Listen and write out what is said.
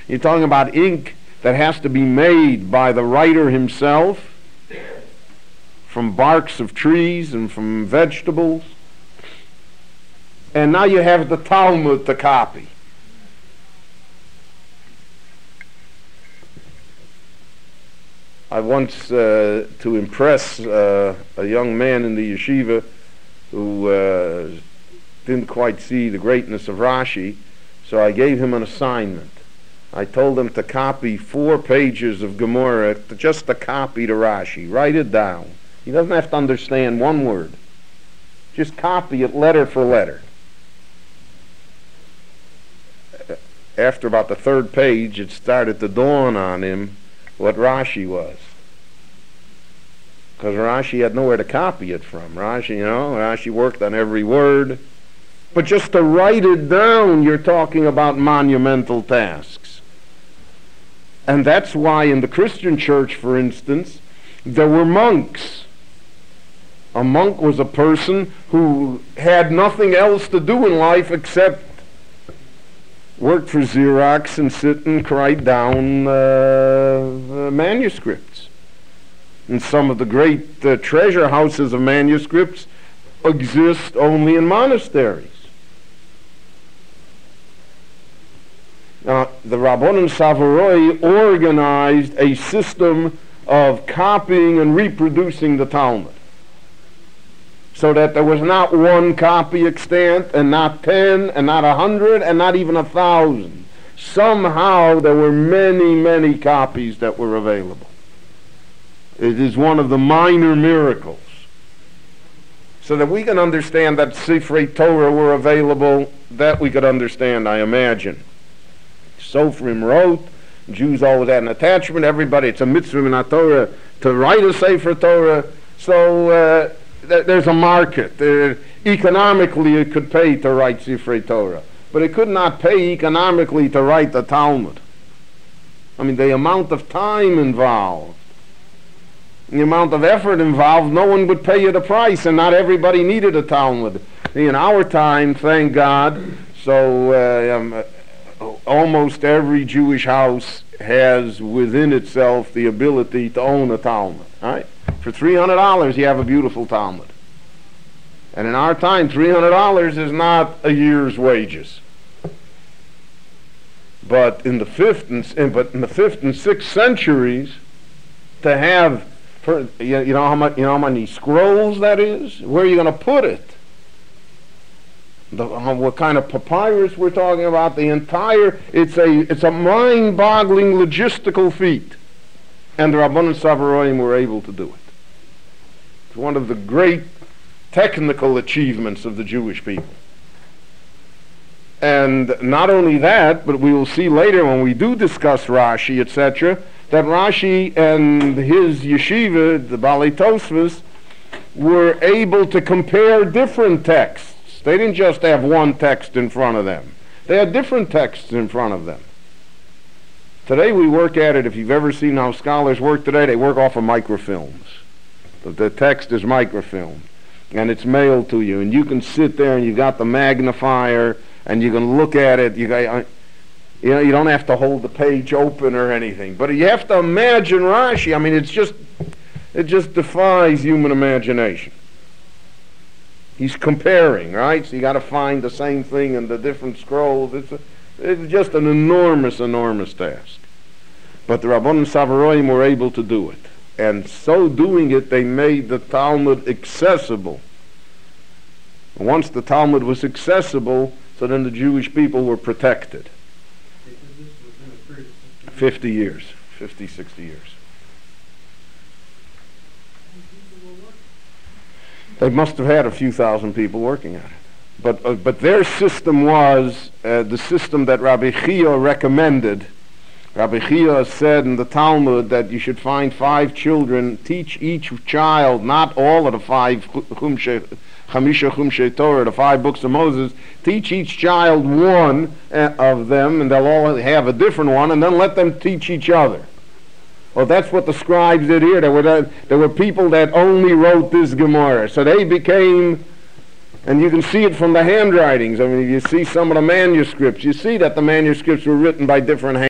You're talking about ink that has to be made by the writer himself from barks of trees and from vegetables. And now you have the Talmud to copy. I once, to impress a young man in the yeshiva who didn't quite see the greatness of Rashi, so I gave him an assignment. I told him to copy 4 pages of Gemara, just a copy to Rashi. Write it down. He doesn't have to understand one word. Just copy it letter for letter. After about the 3rd page, it started to dawn on him what Rashi was. Because Rashi had nowhere to copy it from. Rashi worked on every word. But just to write it down, you're talking about monumental tasks. And that's why in the Christian church, for instance, there were monks. A monk was a person who had nothing else to do in life except work for Xerox and sit and write down manuscripts. And some of the great treasure houses of manuscripts exist only in monasteries. Now, the Rabbanan Savaroi organized a system of copying and reproducing the Talmud, so that there was not one copy extant, and not 10, and not 100, and not even 1,000. Somehow there were many, many copies that were available. It is one of the minor miracles. So that we can understand that Sifrei Torah were available, that we could understand, I imagine. Sofrim wrote, Jews always had an attachment, everybody, it's a mitzvah in Torah to write a Sefer Torah, so there's a market. Economically it could pay to write Sifrei Torah, but it could not pay economically to write the Talmud. I mean, the amount of time involved, the amount of effort involved, no one would pay you the price, and not everybody needed a Talmud. In our time, thank God, so almost every Jewish house has within itself the ability to own a Talmud. Right? For $300 you have a beautiful Talmud. And in our time, $300 is not a year's wages. But in the 5th and 6th centuries, to have, you know how many scrolls that is? Where are you going to put it? What kind of papyrus we're talking about? The entire, it's a mind-boggling logistical feat, and the Rabbanan Savaroim were able to do it. It's one of the great technical achievements of the Jewish people. And not only that, but we will see later when we do discuss Rashi, etc., that Rashi and his yeshiva, the Balei Tosfos, were able to compare different texts. They didn't just have one text in front of them. They had different texts in front of them. Today we work at it, if you've ever seen how scholars work today, they work off of microfilms. The text is microfilm, and it's mailed to you, and you can sit there and you got the magnifier, and you can look at it. You don't have to hold the page open or anything, but you have to imagine Rashi. I mean, it just defies human imagination. He's comparing, right? So you got to find the same thing in the different scrolls. It's just an enormous, enormous task. But the Rabbanan Savaroim were able to do it. And so doing it, they made the Talmud accessible. And once the Talmud was accessible, so then the Jewish people were protected. 50 years, 50, 60 years. They must have had a few thousand people working at it. But their system was the system that Rabbi Chia recommended. Rabbi Chia said in the Talmud that you should find 5 children, teach each child, not all of the 5 Chamisha Chumshei Torah, the 5 books of Moses, teach each child one of them, and they'll all have a different one, and then let them teach each other. Well, that's what the scribes did here. There were people that only wrote this Gemara. So they became, and you can see it from the handwritings. I mean, if you see some of the manuscripts, you see that the manuscripts were written by different hands.